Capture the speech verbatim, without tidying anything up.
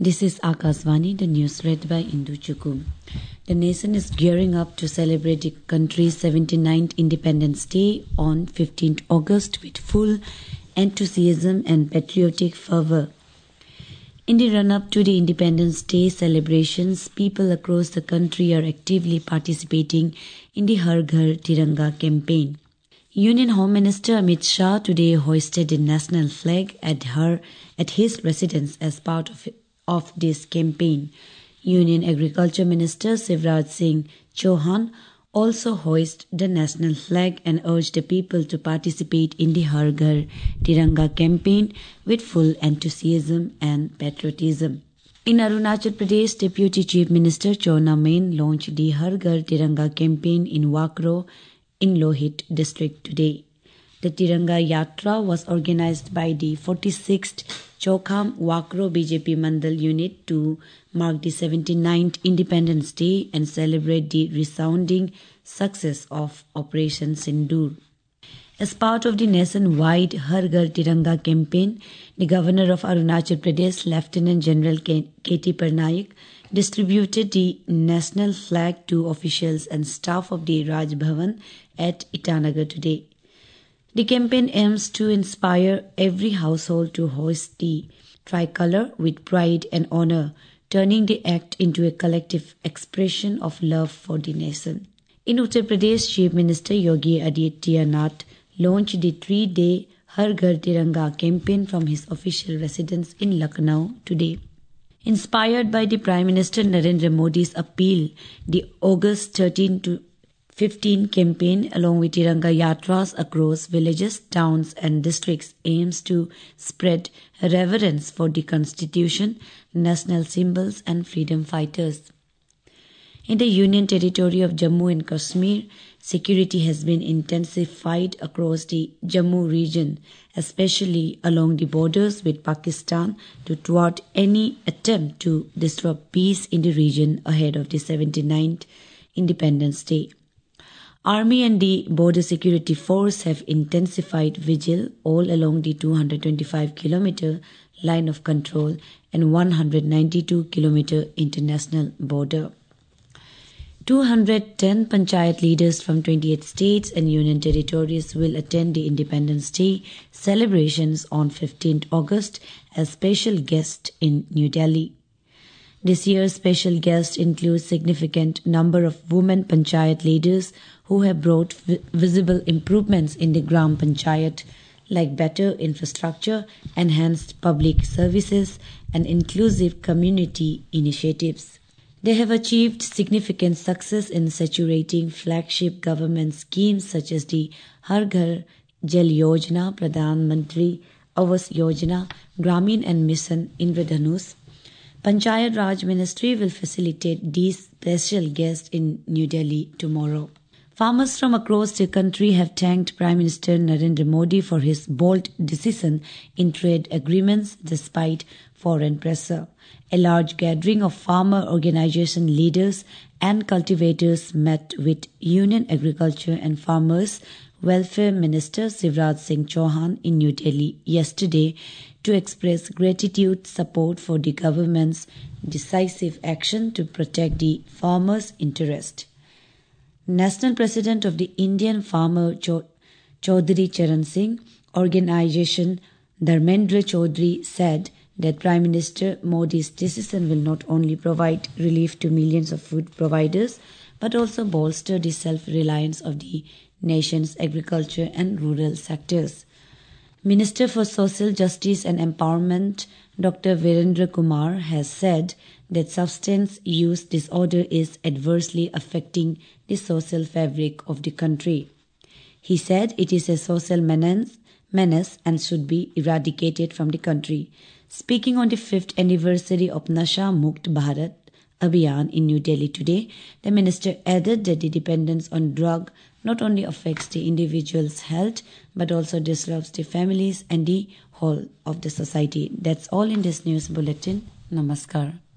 This is Akasvani, the news read by Indu Chukum. The nation is gearing up to celebrate the country's seventy-ninth Independence Day on fifteenth August with full enthusiasm and patriotic fervor. In the run-up to the Independence Day celebrations, people across the country are actively participating in the Har Ghar Tiranga campaign. Union Home Minister Amit Shah today hoisted the national flag at her at his residence as part of of this campaign. Union Agriculture Minister Shivraj Singh Chauhan also hoisted the national flag and urged the people to participate in the Har Ghar Tiranga campaign with full enthusiasm and patriotism. In Arunachal Pradesh, Deputy Chief Minister Chona Main launched the Har Ghar Tiranga campaign in Wakro in Lohit district today. The Tiranga Yatra was organized by the forty-sixth Chaukham Wakro B J P Mandal unit to mark the seventy-ninth Independence Day and celebrate the resounding success of Operation Sindoor. As part of the nationwide Har Ghar Tiranga campaign, the Governor of Arunachal Pradesh, Lieutenant General K T Parnaik, distributed the national flag to officials and staff of the Raj Bhavan at Itanagar today. The campaign aims to inspire every household to hoist the tricolour with pride and honour, turning the act into a collective expression of love for the nation. In Uttar Pradesh, Chief Minister Yogi Adityanath launched the three-day Har Ghar Tiranga campaign from his official residence in Lucknow today. Inspired by the Prime Minister Narendra Modi's appeal, the August thirteenth to fifteenth campaign, along with Tiranga Yatras across villages, towns and districts, aims to spread reverence for the Constitution, national symbols and freedom fighters. In the Union Territory of Jammu and Kashmir, security has been intensified across the Jammu region, especially along the borders with Pakistan, to thwart any attempt to disrupt peace in the region ahead of the seventy-ninth Independence Day. Army and the Border Security Force have intensified vigil all along the two hundred twenty-five kilometer line of control and one hundred ninety-two kilometer international border. two hundred ten Panchayat leaders from twenty-eight states and union territories will attend the Independence Day celebrations on fifteenth August as special guests in New Delhi. This year's special guest includes significant number of women Panchayat leaders who have brought vi- visible improvements in the Gram Panchayat, like better infrastructure, enhanced public services, and inclusive community initiatives. They have achieved significant success in saturating flagship government schemes such as the Har Ghar Jal Yojana, Pradhan Mantri Awas Yojana, Gramin and Mission Indradhanush. Panchayat Raj Ministry will facilitate these special guests in New Delhi tomorrow. Farmers from across the country have thanked Prime Minister Narendra Modi for his bold decision in trade agreements despite foreign pressure. A large gathering of farmer organization leaders and cultivators met with Union Agriculture and Farmers Welfare Minister Shivraj Singh Chauhan in New Delhi yesterday to express gratitude support for the government's decisive action to protect the farmers' interest. National President of the Indian Farmer Chaudhry Charan Singh Organization Dharmendra Chaudhry said that Prime Minister Modi's decision will not only provide relief to millions of food providers but also bolster the self-reliance of the nation's agriculture and rural sectors. Minister for Social Justice and Empowerment Doctor Virendra Kumar has said that substance use disorder is adversely affecting the social fabric of the country. He said it is a social menace, menace and should be eradicated from the country. Speaking on the fifth anniversary of Nasha Mukt Bharat Abhiyan in New Delhi today, the minister added that the dependence on drug not only affects the individual's health but also disrupts the families and the whole of the society. That's all in this news bulletin. Namaskar.